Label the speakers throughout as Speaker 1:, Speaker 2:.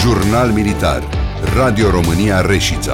Speaker 1: Jurnal Militar. Radio România Reșița.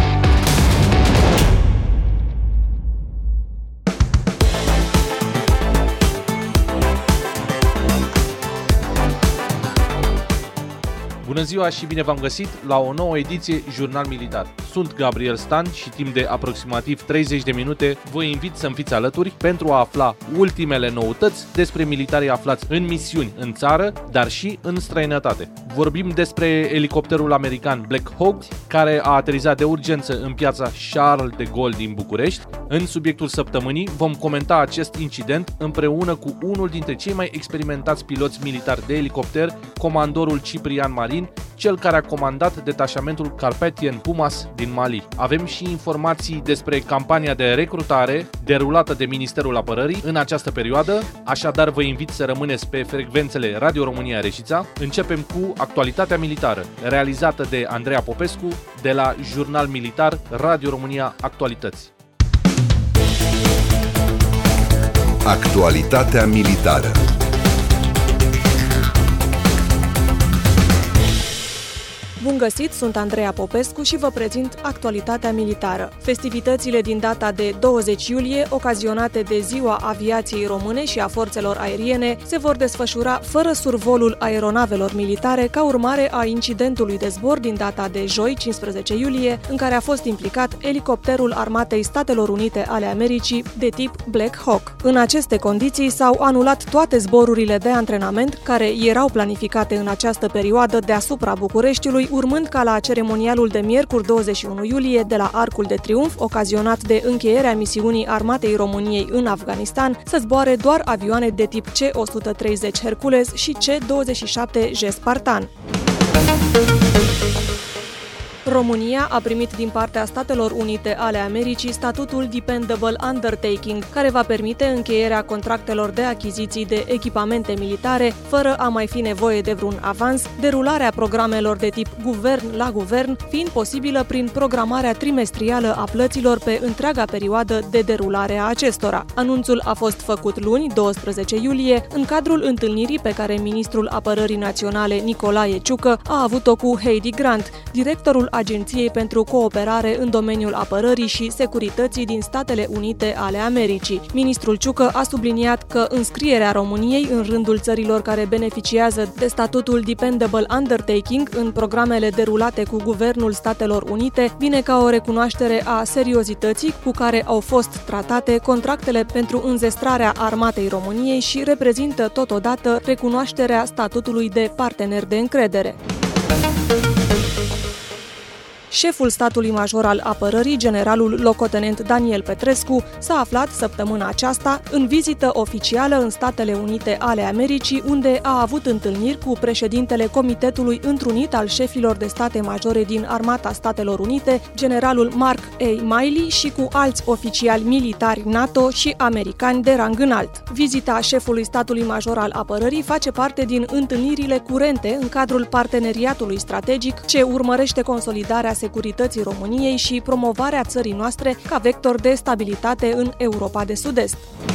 Speaker 2: Bună ziua și bine v-am găsit la o nouă ediție Jurnal Militar. Sunt Gabriel Stan și timp de aproximativ 30 de minute vă invit să-mi fiți alături pentru a afla ultimele noutăți despre militarii aflați în misiuni în țară, dar și în străinătate. Vorbim despre elicopterul american Black Hawk, care a aterizat de urgență în piața Charles de Gaulle din București. În subiectul săptămânii vom comenta acest incident împreună cu unul dintre cei mai experimentați piloți militari de elicopter, comandorul Ciprian Marin, cel care a comandat detașamentul Carpathian Pumas din Mali. Avem și informații despre campania de recrutare derulată de Ministerul Apărării în această perioadă, așadar vă invit să rămâneți pe frecvențele Radio România Reșița. Începem cu actualitatea militară, realizată de Andreea Popescu de la Jurnal Militar Radio România Actualități.
Speaker 1: Actualitatea militară.
Speaker 3: Bun găsit, sunt Andreea Popescu și vă prezint actualitatea militară. Festivitățile din data de 20 iulie, ocazionate de Ziua Aviației Române și a Forțelor Aeriene, se vor desfășura fără survolul aeronavelor militare ca urmare a incidentului de zbor din data de joi, 15 iulie, în care a fost implicat elicopterul Armatei Statelor Unite ale Americii de tip Black Hawk. În aceste condiții s-au anulat toate zborurile de antrenament care erau planificate în această perioadă deasupra Bucureștiului, urmând ca la ceremonialul de miercuri 21 iulie de la Arcul de Triunf, ocazionat de încheierea misiunii Armatei României în Afganistan, să zboare doar avioane de tip C-130 Hercules și C-27J Spartan. România a primit din partea Statelor Unite ale Americii statutul Dependable Undertaking, care va permite încheierea contractelor de achiziții de echipamente militare, fără a mai fi nevoie de vreun avans, derularea programelor de tip guvern la guvern, fiind posibilă prin programarea trimestrială a plăților pe întreaga perioadă de derulare a acestora. Anunțul a fost făcut luni, 12 iulie, în cadrul întâlnirii pe care ministrul Apărării Naționale Nicolae Ciucă a avut-o cu Heidi Grant, directorul Agenției pentru Cooperare în domeniul apărării și securității din Statele Unite ale Americii. Ministrul Ciucă a subliniat că înscrierea României în rândul țărilor care beneficiază de statutul Dependable Undertaking în programele derulate cu Guvernul Statelor Unite vine ca o recunoaștere a seriozității cu care au fost tratate contractele pentru înzestrarea Armatei României și reprezintă totodată recunoașterea statutului de partener de încredere. Șeful statului major al apărării, generalul locotenent Daniel Petrescu, s-a aflat săptămâna aceasta în vizită oficială în Statele Unite ale Americii, unde a avut întâlniri cu președintele Comitetului Întrunit al Șefilor de State Majore din Armata Statelor Unite, generalul Mark A. Miley, și cu alți oficiali militari NATO și americani de rang înalt. Vizita șefului statului major al apărării face parte din întâlnirile curente în cadrul parteneriatului strategic ce urmărește consolidarea securității României și promovarea țării noastre ca vector de stabilitate în Europa de Sud-Est.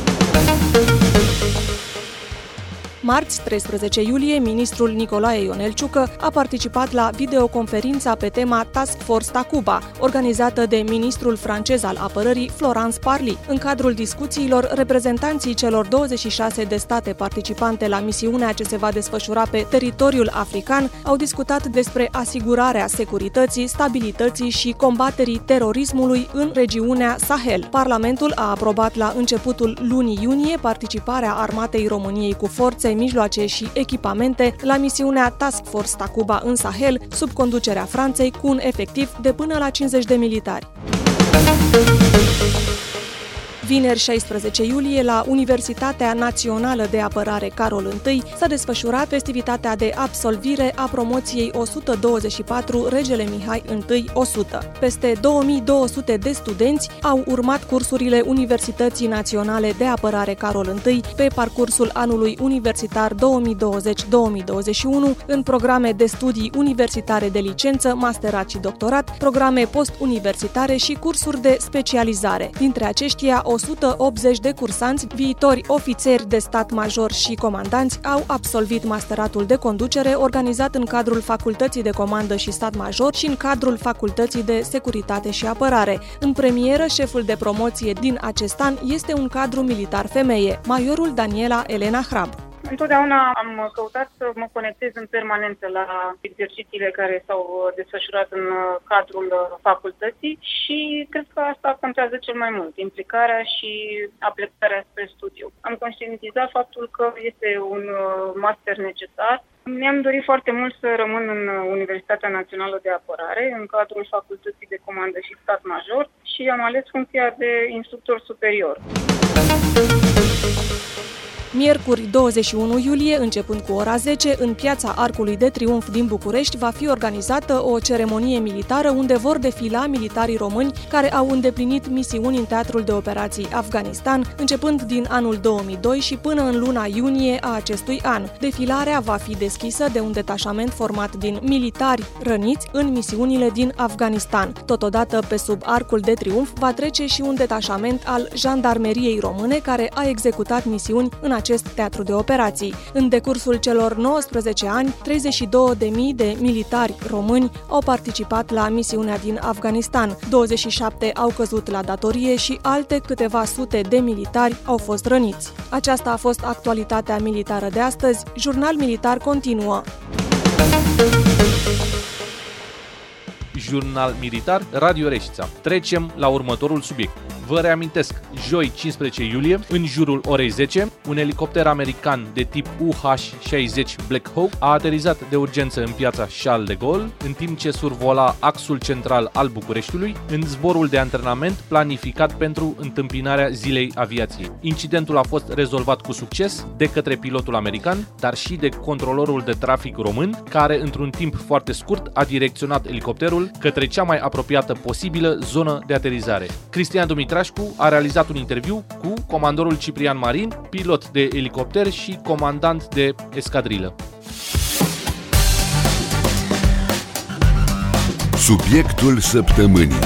Speaker 3: Marți, 13 iulie, ministrul Nicolae Ionel Ciucă a participat la videoconferința pe tema Task Force Takuba, organizată de ministrul francez al apărării, Florence Parly. În cadrul discuțiilor, reprezentanții celor 26 de state participante la misiunea ce se va desfășura pe teritoriul african au discutat despre asigurarea securității, stabilității și combaterii terorismului în regiunea Sahel. Parlamentul a aprobat la începutul lunii iunie participarea Armatei României cu forțe, mijloace și echipamente la misiunea Task Force Takuba în Sahel, sub conducerea Franței, cu un efectiv de până la 50 de militari. Vineri 16 iulie, la Universitatea Națională de Apărare Carol I, s-a desfășurat festivitatea de absolvire a promoției 124 Regele Mihai I 100. Peste 2200 de studenți au urmat cursurile Universității Naționale de Apărare Carol I pe parcursul anului universitar 2020-2021 în programe de studii universitare de licență, masterat și doctorat, programe post-universitare și cursuri de specializare. Dintre aceștia, 180 de cursanți, viitori ofițeri de stat major și comandanți, au absolvit masteratul de conducere organizat în cadrul Facultății de Comandă și Stat Major și în cadrul Facultății de Securitate și Apărare. În premieră, șeful de promoție din acest an este un cadru militar femeie, majorul Daniela Elena Hrab.
Speaker 4: Întotdeauna am căutat să mă conectez în permanență la exercițiile care s-au desfășurat în cadrul facultății și cred că asta contează cel mai mult, implicarea și aplicarea spre studiu. Am conștientizat faptul că este un master necesar. Mi-am dorit foarte mult să rămân în Universitatea Națională de Apărare, în cadrul Facultății de Comandă și Stat Major și am ales funcția de instructor superior.
Speaker 3: Miercuri 21 iulie, începând cu ora 10, în Piața Arcului de Triunf din București va fi organizată o ceremonie militară unde vor defila militarii români care au îndeplinit misiuni în teatrul de operații Afganistan, începând din anul 2002 și până în luna iunie a acestui an. Defilarea va fi deschisă de un detașament format din militari răniți în misiunile din Afganistan. Totodată, pe sub Arcul de Triunf va trece și un detașament al Jandarmeriei Române care a executat misiuni în acest teatru de operații. În decursul celor 19 ani, 32.000 de militari români au participat la misiunea din Afganistan. 27 au căzut la datorie și alte câteva sute de militari au fost răniți. Aceasta a fost actualitatea militară de astăzi. Jurnal Militar continuă.
Speaker 2: Jurnal Militar, Radio Reșița. Trecem la următorul subiect. Vă reamintesc, joi 15 iulie, în jurul orei 10, un elicopter american de tip UH-60 Black Hawk a aterizat de urgență în piața Charles de Gaulle, în timp ce survola axul central al Bucureștiului, în zborul de antrenament planificat pentru întâmpinarea Zilei Aviației. Incidentul a fost rezolvat cu succes de către pilotul american, dar și de controlorul de trafic român, care într-un timp foarte scurt a direcționat elicopterul către cea mai apropiată posibilă zonă de aterizare. Cristian Dumitrașcu a realizat un interviu cu comandorul Ciprian Marin, pilot de elicopter și comandant de escadrilă.
Speaker 1: Subiectul săptămânii.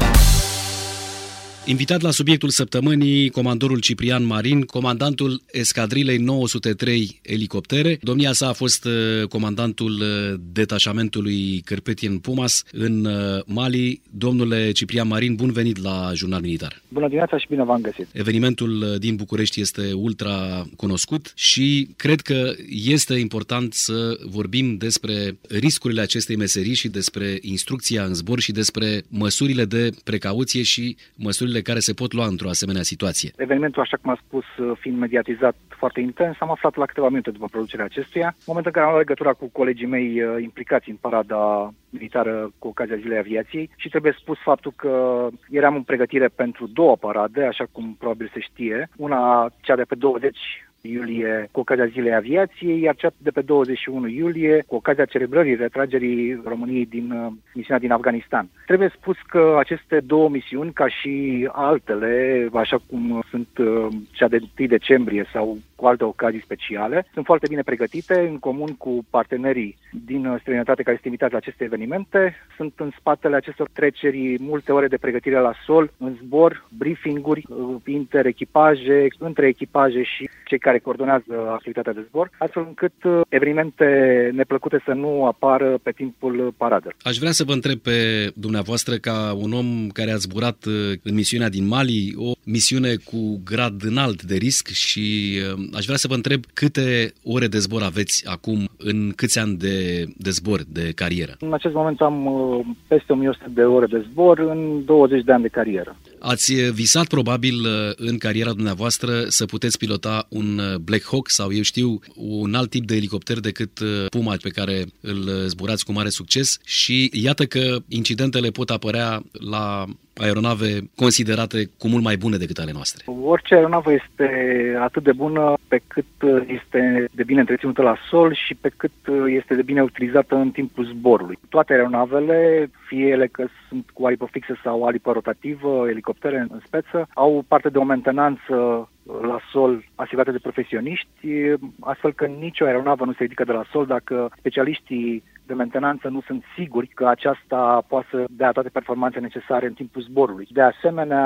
Speaker 5: Invitat la subiectul săptămânii, comandorul Ciprian Marin, comandantul escadrilei 903 elicoptere. Domnia sa a fost comandantul detașamentului Carpathian Pumas în Mali. Domnule Ciprian Marin, bun venit la Jurnal Militar.
Speaker 6: Bună dimineața și bine v-am găsit.
Speaker 5: Evenimentul din București este ultra cunoscut și cred că este important să vorbim despre riscurile acestei meserii și despre instrucția în zbor și despre măsurile de precauție și măsurile care se pot lua într-o asemenea situație.
Speaker 6: Evenimentul, așa cum am spus, fiind mediatizat foarte intens, am aflat la câteva minute după producerea acestuia, în momentul în care am luat legătura cu colegii mei implicați în parada militară cu ocazia Zilei Aviației și trebuie spus faptul că eram în pregătire pentru două parade, așa cum probabil se știe, una cea de pe 20 iulie cu ocazia Zilei Aviației, iar cea de pe 21 iulie cu ocazia celebrării retragerii României din misiunea din Afganistan. Trebuie spus că aceste două misiuni, ca și altele, așa cum sunt cea de 1 decembrie sau cu alte ocazii speciale, sunt foarte bine pregătite în comun cu partenerii din străinătate care sunt invitați la aceste evenimente. Sunt în spatele acestor treceri multe ore de pregătire la sol, în zbor, briefing-uri, interechipaje, între echipaje și cei care coordonează activitatea de zbor, astfel încât evenimente neplăcute să nu apară pe timpul paradelor.
Speaker 5: Aș vrea să vă întreb pe dumneavoastră, ca un om care a zburat în misiunea din Mali, o misiune cu grad înalt de risc, și aș vrea să vă întreb câte ore de zbor aveți acum, în câți ani de zbor, de carieră?
Speaker 6: În acest moment am peste 1100 de ore de zbor în 20 de ani de carieră.
Speaker 5: Ați visat probabil în cariera dumneavoastră să puteți pilota un Black Hawk sau, eu știu, un alt tip de elicopter decât Puma pe care îl zburați cu mare succes, și iată că incidentele pot apărea la aeronave considerate cu mult mai bune decât ale noastre.
Speaker 6: Orice aeronavă este atât de bună pe cât este de bine întreținută la sol și pe cât este de bine utilizată în timpul zborului. Toate aeronavele, fie ele că sunt cu aripă fixă sau aripă rotativă, elicoptere în speță, au parte de o mentenanță la sol asigurată de profesioniști, astfel că nicio aeronavă nu se ridică de la sol dacă specialiștii de mentenanță nu sunt siguri că aceasta poate să dea toate performanțele necesare în timpul zborului. De asemenea,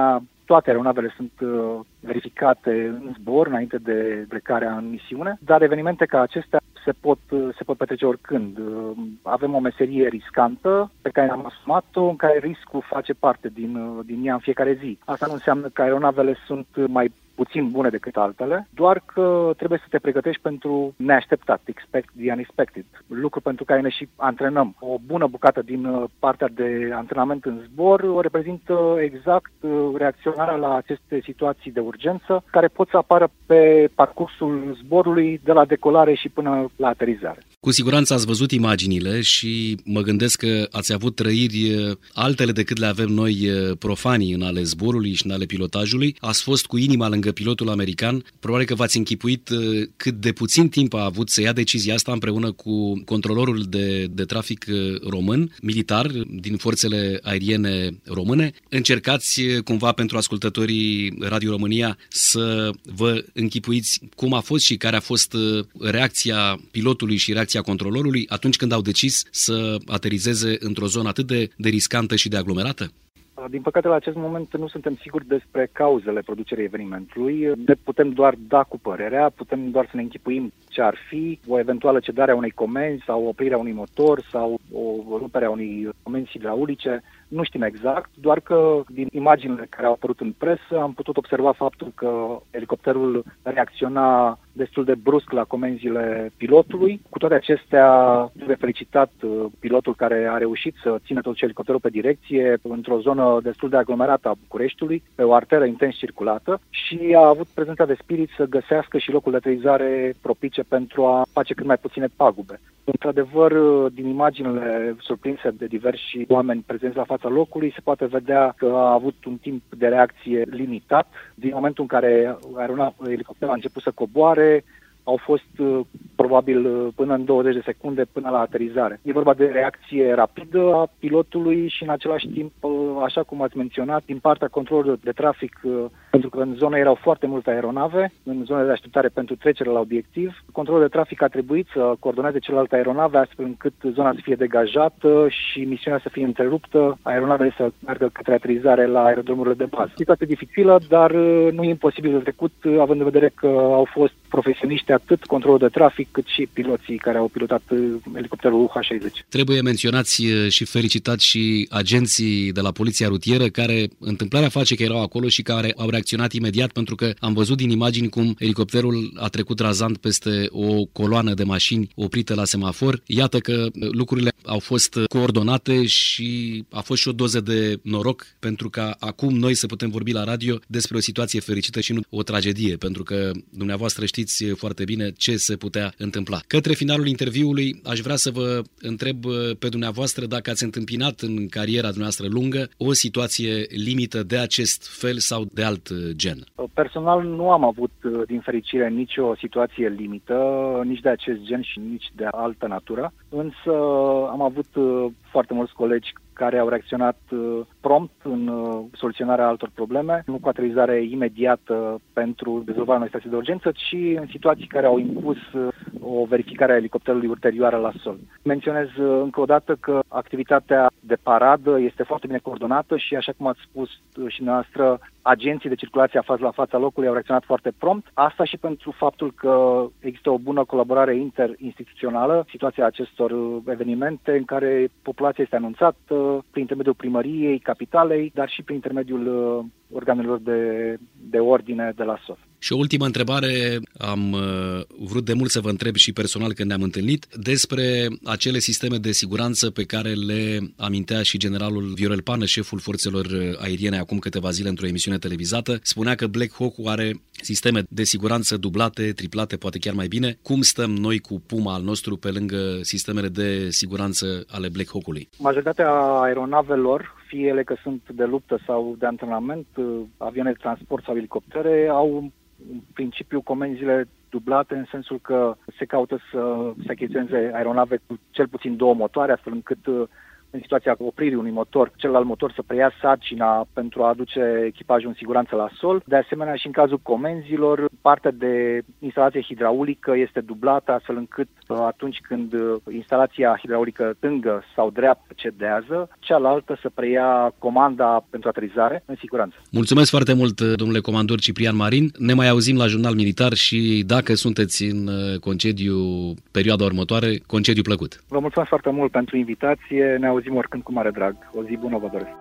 Speaker 6: toate aeronavele sunt verificate în zbor înainte de plecarea în misiune, dar evenimente ca acestea se pot petrece oricând. Avem o meserie riscantă pe care am asumat-o, în care riscul face parte din ea în fiecare zi. Asta nu înseamnă că aeronavele sunt mai puțin bune decât altele, doar că trebuie să te pregătești pentru neașteptat, expect the unexpected, lucru pentru care ne și antrenăm. O bună bucată din partea de antrenament în zbor o reprezintă exact reacționarea la aceste situații de urgență care pot să apară pe parcursul zborului de la decolare și până la aterizare.
Speaker 5: Cu siguranță ați văzut imaginile și mă gândesc că ați avut trăiri altele decât le avem noi profanii în ale zborului și în ale pilotajului. Ați fost cu inima lângă pilotul american. Probabil că v-ați închipuit cât de puțin timp a avut să ia decizia asta împreună cu controlorul de trafic român, militar, din forțele aeriene române. Încercați cumva pentru ascultătorii Radio România să vă închipuiți cum a fost și care a fost reacția pilotului și reacția controlorului atunci când au decis să aterizeze într-o zonă atât de riscantă și de aglomerată?
Speaker 6: Din păcate, la acest moment nu suntem siguri despre cauzele producerii evenimentului. Ne putem doar da cu părerea, putem doar să ne închipuim ce ar fi o eventuală cedare a unei comenzi sau oprirea unui motor sau o rupere a unei comenzi hidraulice. Nu știm exact, doar că din imaginile care au apărut în presă am putut observa faptul că elicopterul reacționa destul de brusc la comenzile pilotului. Cu toate acestea, trebuie felicitat pilotul care a reușit să țină totuși elicopterul pe direcție într-o zonă destul de aglomerată a Bucureștiului, pe o arteră intens circulată și a avut prezența de spirit să găsească și locul de aterizare propice pentru a face cât mai puține pagube. Într-adevăr, din imaginile surprinse de diversi oameni prezenți la fața locului, se poate vedea că a avut un timp de reacție limitat. Din momentul în care elicopterul a început să coboare, au fost probabil până în 20 de secunde până la aterizare. E vorba de reacție rapidă a pilotului și în același timp, așa cum ați menționat, din partea controlului de trafic, pentru că în zonă erau foarte multe aeronave, în zona de așteptare pentru trecere la obiectiv, controlul de trafic a trebuit să coordoneze celelalte aeronave astfel încât zona să fie degajată și misiunea să fie întreruptă, aeronavele să meargă către aterizare la aerodromurile de bază. Situație dificilă, dar nu e imposibil de trecut, având în vedere că au fost profesioniști atât controlul de trafic cât și piloții care au pilotat elicopterul UH-60.
Speaker 5: Trebuie menționați și felicitați și agenții de la Poliția Rutieră care, întâmplarea face că erau acolo și care au reacționat imediat, pentru că am văzut din imagini cum elicopterul a trecut razant peste o coloană de mașini oprită la semafor. Iată că lucrurile au fost coordonate și a fost și o doză de noroc pentru ca acum noi să putem vorbi la radio despre o situație fericită și nu o tragedie, pentru că dumneavoastră știți foarte bine ce se putea întâmpla. Către finalul interviului aș vrea să vă întreb pe dumneavoastră dacă ați întâmpinat în cariera dumneavoastră lungă o situație limită de acest fel sau de alt gen.
Speaker 6: Personal nu am avut, din fericire, nicio situație limită, nici de acest gen și nici de altă natură, însă am avut foarte mulți colegi care au reacționat prompt în soluționarea altor probleme, nu cu aterizare imediată pentru rezolvarea unei situații de urgență, ci în situații care au impus o verificare a elicopterului ulterioară la sol. Menționez încă o dată că activitatea de paradă este foarte bine coordonată și, așa cum ați spus și noastră, agenții de circulație aflați la fața locului au reacționat foarte prompt. Asta și pentru faptul că există o bună colaborare interinstituțională, situația acestor evenimente în care populația este anunțată prin intermediul primăriei, capitalei, dar și prin intermediul organelor de ordine de la SOF.
Speaker 5: Și o ultimă întrebare, am vrut de mult să vă întreb și personal când ne-am întâlnit, despre acele sisteme de siguranță pe care le amintea și generalul Viorel Pană, șeful forțelor aeriene, acum câteva zile într-o emisiune televizată. Spunea că Black Hawk are sisteme de siguranță dublate, triplate, poate chiar mai bine. Cum stăm noi cu Puma al nostru pe lângă sistemele de siguranță ale Black Hawk-ului?
Speaker 6: Majoritatea aeronavelor, fie ele că sunt de luptă sau de antrenament, avioane de transport sau elicoptere, au în principiu comenzile dublate, în sensul că se caută să se achiziționeze aeronave cu cel puțin 2 motoare, astfel încât în situația opririi unui motor, celălalt motor să preia sarcina pentru a aduce echipajul în siguranță la sol. De asemenea, și în cazul comenzilor, partea de instalație hidraulică este dublată, astfel încât atunci când instalația hidraulică stângă sau dreaptă cedează, cealaltă să preia comanda pentru aterizare în siguranță.
Speaker 5: Mulțumesc foarte mult, domnule comandor Ciprian Marin. Ne mai auzim la Jurnal Militar și dacă sunteți în concediu perioada următoare, concediu plăcut.
Speaker 6: Vă mulțumesc foarte mult pentru invitație. Ne auzim oricând cu mare drag. O zi bună vă doresc.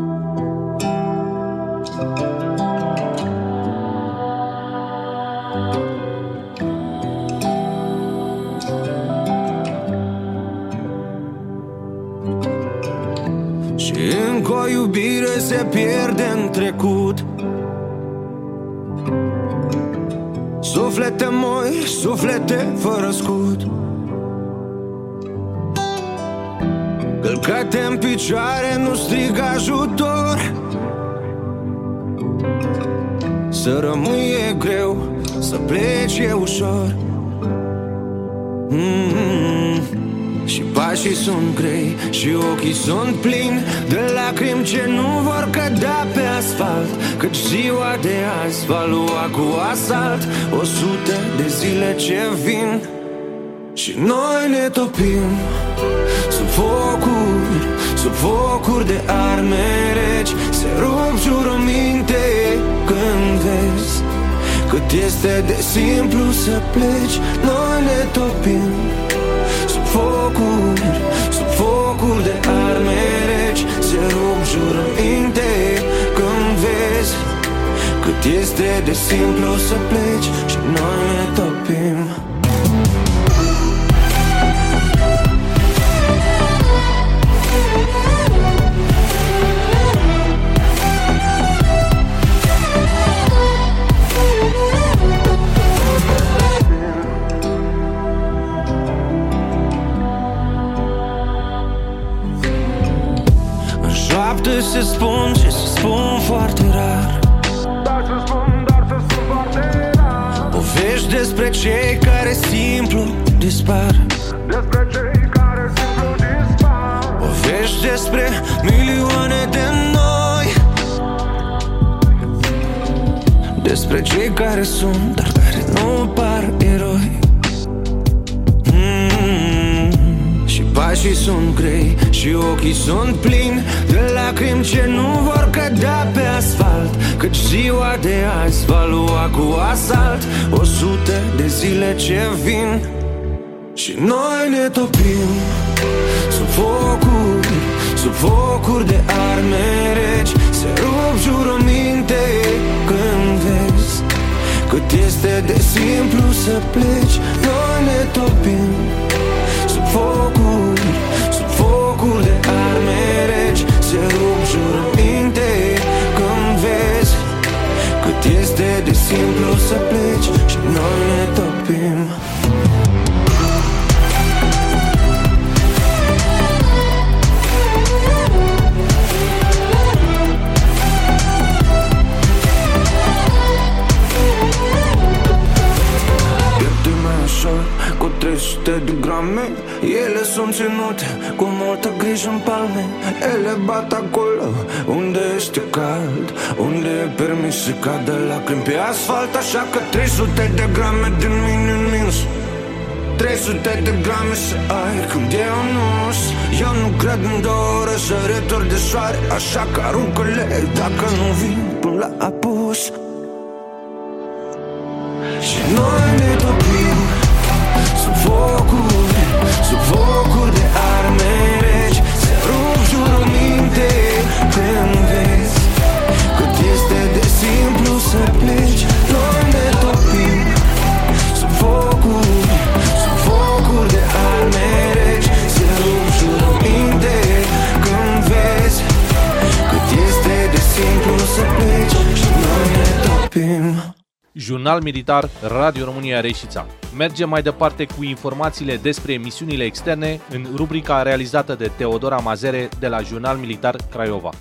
Speaker 7: Și încă o iubire se pierde în trecut. Suflete moi, suflete fără scut, călcate în picioare, nu strig ajutor. Să rămâi e greu, să pleci e ușor. Și pașii sunt grei și ochii sunt plini de lacrimi ce nu vor cădea pe asfalt, căci ziua de azi va lua cu asalt 100 de zile ce vin. Și noi ne topim sub focuri de arme reci. Se rup jurăminte când vezi cât este de simplu să pleci. Noi ne topim sub focuri de arme reci. Se rup jurăminte când vezi cât este de simplu să pleci. Și noi ne topim. Se spun și se spun foarte rar, dar se spun foarte rar. Povești despre cei care simplu dispar, despre cei care simplu dispar. Povești despre milioane de noi, despre cei care sunt, dar care nu par eroi. Pașii sunt grei și ochii sunt plini de lacrimi ce nu vor cădea pe asfalt, căci ziua de azi va lua cu asalt 100 de zile ce vin. Și noi ne topim sub focuri de arme reci. Se rup jurăminte când vezi cât este de simplu să pleci. Noi ne topim sub focuri de arme reci. Se rup jurăminte când vezi cât este de simplu să pleci. Și noi ne topim. Cu 300 de grame, ele sunt ținute cu multă grijă în palme. Ele bat acolo unde este cald, unde e permis să cadă lacrimi pe asfalt. Așa că 300 de grame din mine în minus, 300 de grame să ai când e anus. Eu nu cred în 2 ore sărituri de soare, așa că aruncă-le dacă nu vin până la apus. Și noi ne topim sub focuri de arme reci. Se rup jurăminte când vezi cât este de simplu să pleci. Noi ne topim sub focuri de arme reci. Se rup jurăminte când vezi cât este de simplu să pleci. Și noi ne topim.
Speaker 2: Jurnal Militar, Radio România Reșița. Mergem mai departe cu informațiile despre misiunile externe în rubrica realizată de Teodora Mazere de la Jurnal Militar Craiova.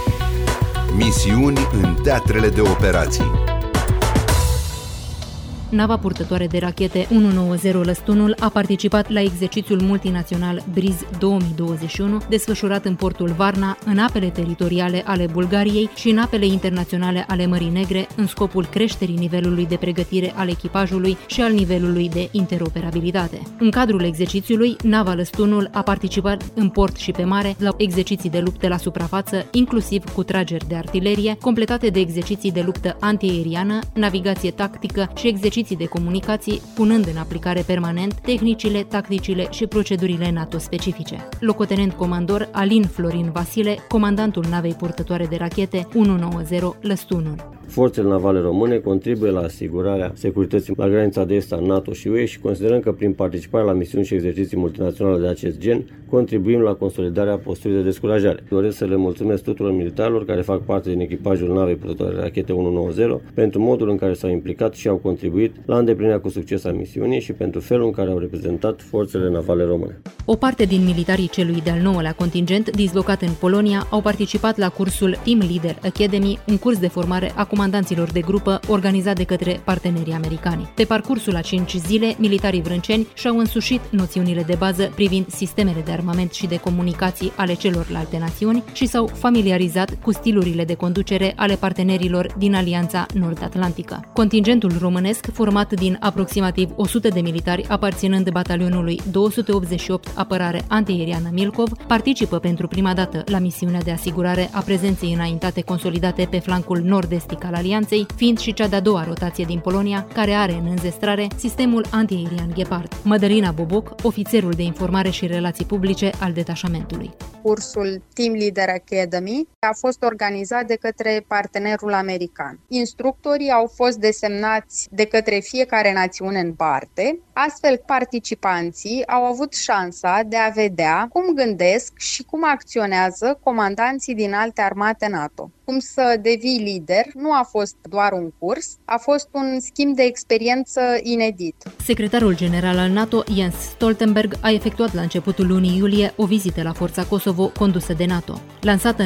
Speaker 1: Misiuni în teatrele de operații.
Speaker 8: nava purtătoare de rachete 190 Lăstunul a participat la exercițiul multinațional Briz 2021, desfășurat în portul Varna, în apele teritoriale ale Bulgariei și în apele internaționale ale Mării Negre, în scopul creșterii nivelului de pregătire al echipajului și al nivelului de interoperabilitate. În cadrul exercițiului, nava Lăstunul a participat în port și pe mare la exerciții de luptă la suprafață, inclusiv cu trageri de artilerie, completate de exerciții de luptă antiaeriană, navigație tactică și exerciții de comunicații, punând în aplicare permanent tehnicile, tacticile și procedurile NATO specifice. Locotenent comandor Alin Florin Vasile, comandantul navei purtătoare de rachete 190 Lăstunul.
Speaker 9: Forțele navale române contribuie la asigurarea securității la granița de est a NATO și UE și considerăm că prin participarea la misiuni și exerciții multinaționale de acest gen, contribuim la consolidarea posturii de descurajare. Doresc să le mulțumesc tuturor militarilor care fac parte din echipajul navei purtătoare de rachete 190 pentru modul în care s-au implicat și au contribuit la îndeplinirea cu succes a misiunii și pentru felul în care au reprezentat forțele navale române.
Speaker 8: O parte din militarii celui de-al 9-lea contingent, dislocat în Polonia, au participat la cursul Team Leader Academy, un curs de formare a comandanților de grupă organizat de către partenerii americani. Pe parcursul a 5 zile, militarii vrânceni și-au însușit noțiunile de bază privind sistemele de armament și de comunicații ale celorlalte națiuni și s-au familiarizat cu stilurile de conducere ale partenerilor din Alianța Nord-Atlantică. Contingentul românesc, format din aproximativ 100 de militari aparținând batalionului 288 Apărare Antiaeriană Milcov, participă pentru prima dată la misiunea de asigurare a prezenței înaintate consolidate pe flancul nord-estic al Alianței, fiind și cea de-a doua rotație din Polonia, care are în înzestrare sistemul antiaerian Gepard. Mădălina Boboc, ofițerul de informare și relații publice al detașamentului.
Speaker 10: Cursul Team Leader Academy a fost organizat de către partenerul american. Instructorii au fost desemnați de către fiecare națiune în parte, astfel participanții au avut șansa de a vedea cum gândesc și cum acționează comandanții din alte armate NATO. Cum să devii lider nu a fost doar un curs, a fost un schimb de experiență inedit.
Speaker 8: Secretarul general al NATO, Jens Stoltenberg, a efectuat la începutul lunii iulie o vizită la Forța Kosovo condusă de NATO. Lansată în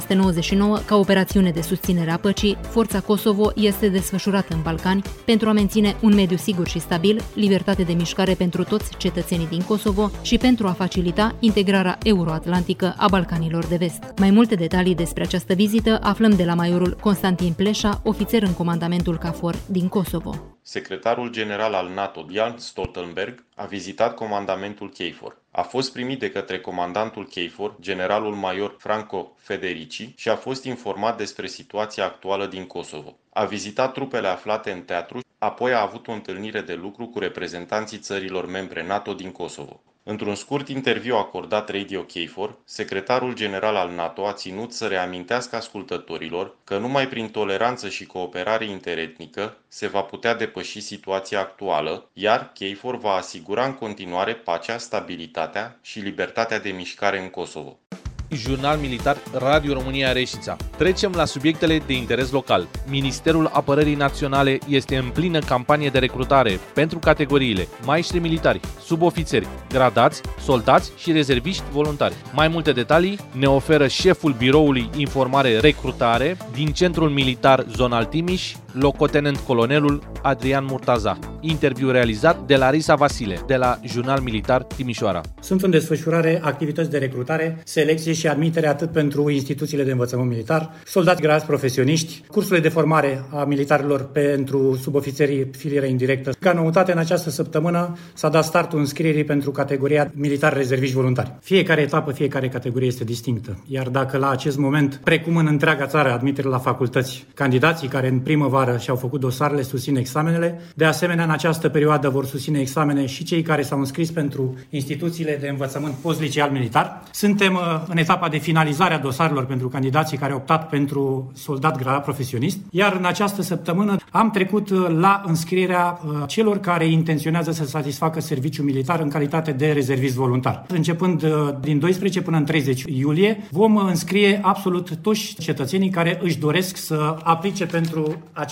Speaker 8: 1999 ca operațiune de susținere a păcii, Forța Kosovo este desfășurată în Balcani pentru a menține un mediu sigur și stabil, libertate de mișcare pentru toți cetățenii din Kosovo și pentru a facilita integrarea euroatlantică a Balcanilor de Vest. Mai multe detalii despre această vizită aflăm de la majorul Constantin Pleșa, ofițer în comandamentul KFOR din Kosovo.
Speaker 11: Secretarul general al NATO, Jens Stoltenberg, a vizitat comandamentul KFOR. A fost primit de către comandantul KFOR, generalul major Franco Federici, și a fost informat despre situația actuală din Kosovo. A vizitat trupele aflate în teatru, apoi a avut o întâlnire de lucru cu reprezentanții țărilor membre NATO din Kosovo. Într-un scurt interviu acordat Radio KFOR, secretarul general al NATO a ținut să reamintească ascultătorilor că numai prin toleranță și cooperare interetnică se va putea depăși situația actuală, iar KFOR va asigura în continuare pacea, stabilitatea și libertatea de mișcare în Kosovo.
Speaker 2: Jurnal Militar Radio România Reșița. Trecem la subiectele de interes local. Ministerul Apărării Naționale este în plină campanie de recrutare pentru categoriile maestri militari, subofițeri, gradați, soldați și rezerviști voluntari. Mai multe detalii ne oferă șeful biroului Informare Recrutare din Centrul Militar Zonal Timiș, locotenent colonelul Adrian Murtaza. Interviu realizat de Larisa Vasile, de la Jurnal Militar Timișoara.
Speaker 12: Sunt în desfășurare activități de recrutare, selecție și admitere atât pentru instituțiile de învățământ militar, soldați grați profesioniști, cursurile de formare a militarilor pentru subofițerii filieră indirectă. Ca noutate, în această săptămână s-a dat startul înscrierii pentru categoria militar rezerviști voluntari. Fiecare etapă, fiecare categorie este distinctă, iar dacă la acest moment, precum în întreaga țară, admitere la facultăți, candidații care în primăvară și-au făcut dosarele susțin examenele, de asemenea în această perioadă vor susține examene și cei care s-au înscris pentru instituțiile de învățământ post-liceal militar. Suntem în etapa de finalizare a dosarelor pentru candidații care au optat pentru soldat gradat profesionist, iar în această săptămână am trecut la înscrierea celor care intenționează să satisfacă serviciul militar în calitate de rezervist voluntar. Începând din 12 până în 30 iulie, vom înscrie absolut toți cetățenii care își doresc să aplice pentru această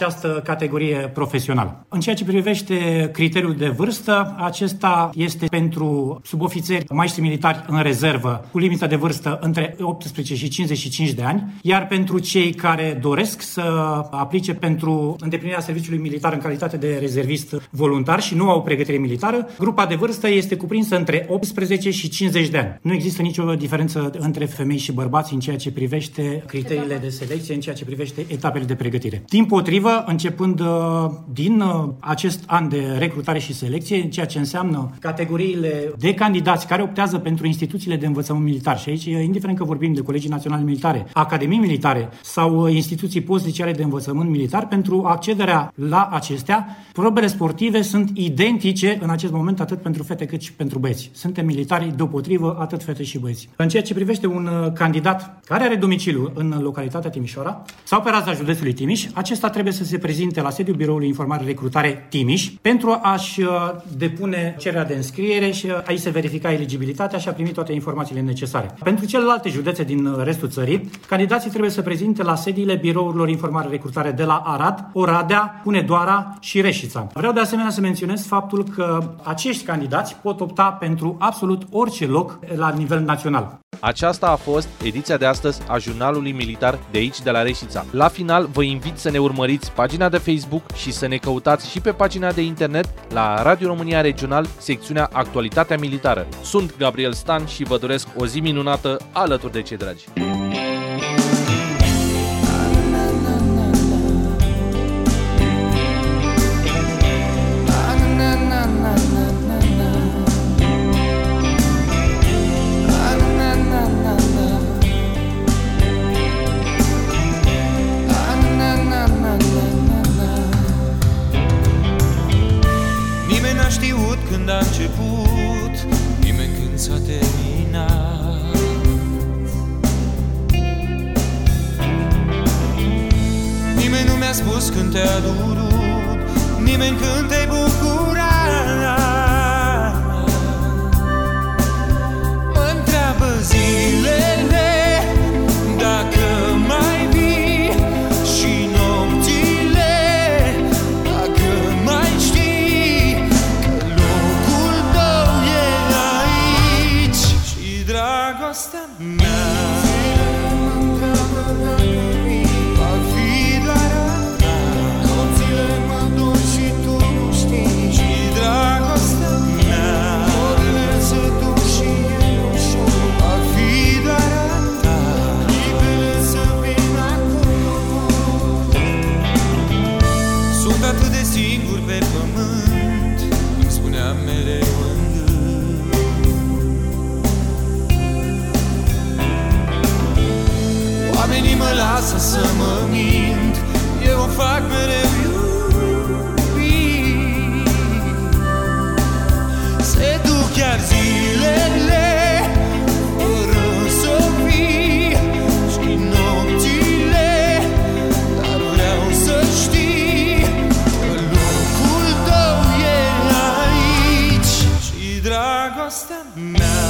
Speaker 12: această categorie profesională. În ceea ce privește criteriul de vârstă, acesta este pentru subofițeri, maestri militari în rezervă, cu limită de vârstă între 18 și 55 de ani, iar pentru cei care doresc să aplice pentru îndeplinirea serviciului militar în calitate de rezervist voluntar și nu au pregătire militară, grupa de vârstă este cuprinsă între 18 și 50 de ani. Nu există nicio diferență între femei și bărbați în ceea ce privește criteriile de selecție, în ceea ce privește etapele de pregătire. Dimpotrivă, începând din acest an de recrutare și selecție, în ceea ce înseamnă categoriile de candidați care optează pentru instituțiile de învățământ militar, și aici, indiferent că vorbim de colegii naționale militare, academii militare sau instituții postliceale de învățământ militar, pentru accederea la acestea, probele sportive sunt identice în acest moment atât pentru fete cât și pentru băieți. Suntem militari deopotrivă atât fete și băieți. În ceea ce privește un candidat care are domiciliu în localitatea Timișoara sau pe raza județului Timiș, acesta trebuie să se prezinte la sediul Biroului Informare Recrutare Timiș pentru a-și depune cererea de înscriere și aici se verifica eligibilitatea și a primit toate informațiile necesare. Pentru celelalte județe din restul țării, candidații trebuie să prezinte la sediile Birourilor Informare Recrutare de la Arad, Oradea, Hunedoara și Reșița. Vreau de asemenea să menționez faptul că acești candidați pot opta pentru absolut orice loc la nivel național.
Speaker 2: Aceasta a fost ediția de astăzi a Jurnalului Militar de aici, de la Reșița. La final, vă invit să ne urmăriți pagina de Facebook și să ne căutați și pe pagina de internet la Radio România Regional, secțiunea Actualitatea Militară. Sunt Gabriel Stan și vă doresc o zi minunată alături de cei dragi.
Speaker 7: Când a început, nimeni când s-a terminat. Nimeni nu mi-a spus când te-a durut, nimeni când te-ai bucurat. Mă-ntreabă zilele dacă mai vii și nopțile dacă mai știi. Dragostea mea va fi doar a ta. Nopțile mă duc și tu nu știi. Și dragostea mea orele se duc și e ușor. Va fi doar a ta. Clipele să vin acolo. Sunt atât de singur pe pământ, îmi spuneam mereu în oamenii mă lasă să mă mint, eu o fac mereu iubit. Se duc chiar zilele fără să vii și nopțile, dar vreau să știi că locul tău e aici și dragostea mea